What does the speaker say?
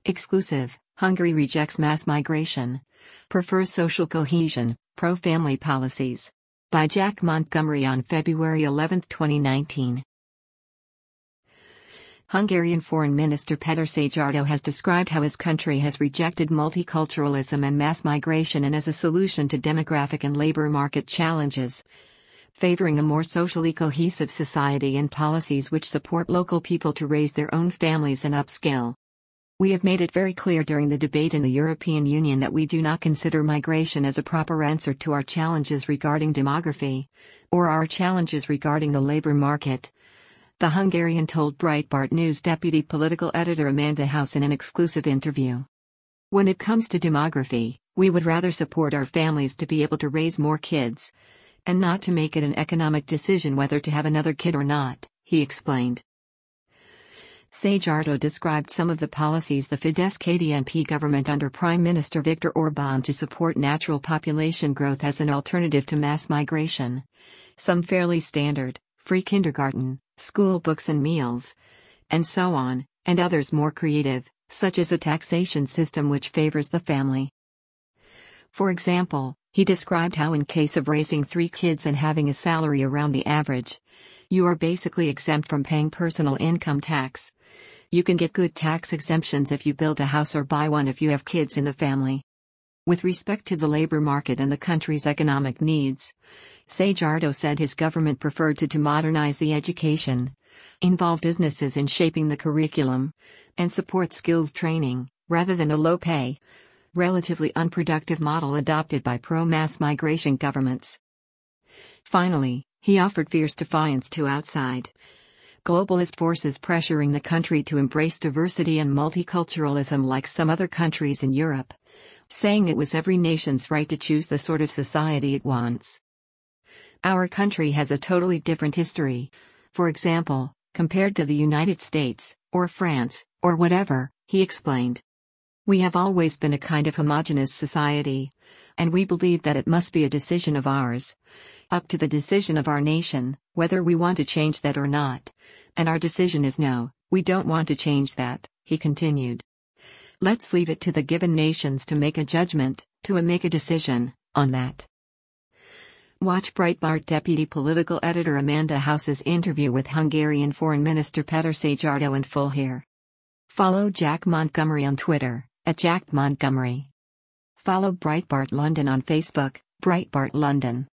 Exclusive: Hungary rejects mass migration. Prefers social cohesion, pro-family policies. By Jack Montgomery on February 11, 2019. Hungarian Foreign Minister Péter Szijjártó has described how his country has rejected multiculturalism and mass migration and as a solution to demographic and labor market challenges, favoring a more socially cohesive society and policies which support local people to raise their own families and upskill. We have made it very clear during the debate in the European Union that we do not consider migration as a proper answer to our challenges regarding demography, or our challenges regarding the labor market, the Hungarian told Breitbart News deputy political editor Amanda House in an exclusive interview. When it comes to demography, we would rather support our families to be able to raise more kids, and not to make it an economic decision whether to have another kid or not, he explained. Szijjártó described some of the policies the Fidesz-KDNP government under Prime Minister Viktor Orbán to support natural population growth as an alternative to mass migration. Some fairly standard: free kindergarten, school books and meals, and so on, and others more creative, such as a taxation system which favors the family. For example, he described how in case of raising 3 kids and having a salary around the average, you are basically exempt from paying personal income tax. You can get good tax exemptions if you build a house or buy one if you have kids in the family. With respect to the labor market and the country's economic needs, Szijjártó said his government preferred to modernize the education, involve businesses in shaping the curriculum, and support skills training, rather than a low-pay, relatively unproductive model adopted by pro-mass migration governments. Finally, he offered fierce defiance to outside globalist forces pressuring the country to embrace diversity and multiculturalism like some other countries in Europe, saying it was every nation's right to choose the sort of society it wants. Our country has a totally different history, for example, compared to the United States, or France, or whatever, he explained. We have always been a kind of homogeneous society, and we believe that it must be a decision of ours, up to the decision of our nation, whether we want to change that or not, and our decision is no, we don't want to change that, he continued. Let's leave it to the given nations to make a judgment, to make a decision, on that. Watch Breitbart deputy political editor Amanda House's interview with Hungarian Foreign Minister Péter Szijjártó in full here. Follow Jack Montgomery on Twitter, @JackMontgomery. Follow Breitbart London on Facebook, Breitbart London.